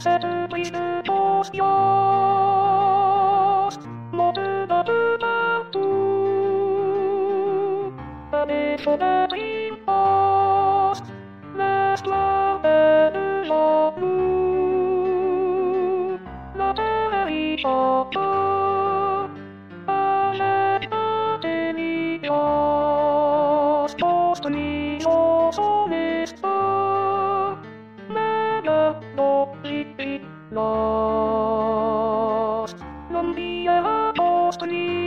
Set please post yours. Not the to a definitely lost. Last love and shot blue. Not very short. A jet any lost. Post me so list. Lost. Non vi era posto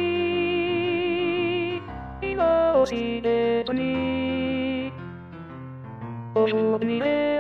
lì, i loro si detoni. O giorni